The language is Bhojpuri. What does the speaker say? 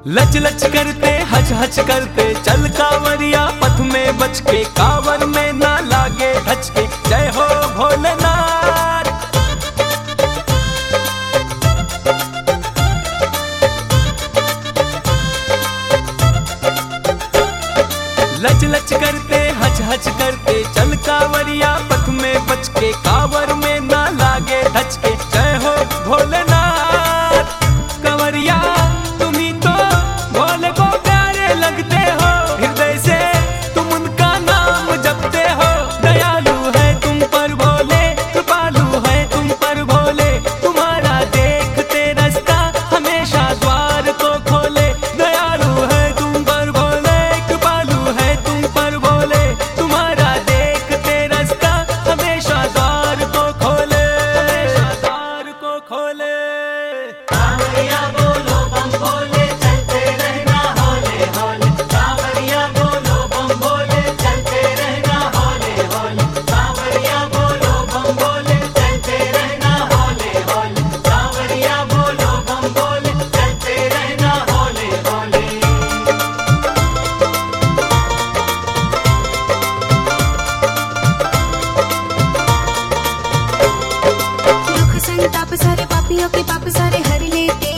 लच लच करते हच हच करते चल कांवरिया पथ में बच के, कांवर में ना लागे धचके। जय हो भोलेनाथ। लच लच करते हच हच करते चल कांवरिया पथ में बच के, कांवर में ना लागे धचके। जय हो भोलेनाथ। कांवरिया तुम ही तो भोले को प्यारे लगते हो, हृदय से तुम उनका नाम जपते हो। दयालु है तुम पर भोले, कृपालु है तुम पर भोले, तुम्हारा देखते रास्ता हमेशा द्वार को खोले। दयालु है तुम पर भोले, कृपालु है तुम पर भोले, तुम्हारा देखते रास्ता हमेशा द्वार को खोले, हमेशा द्वार को खोले। कांवरिया बोलो बम भोले, चलते रहना होले होले। कांवरिया बोलो बम भोले, चलते रहना होले होले। कांवरिया बोलो बम भोले, चलते रहना होले होले। कांवरिया बोलो बम भोले, चलते रहना होले होले। दुख संताप सारे पापियों के पाप सारे हर लेते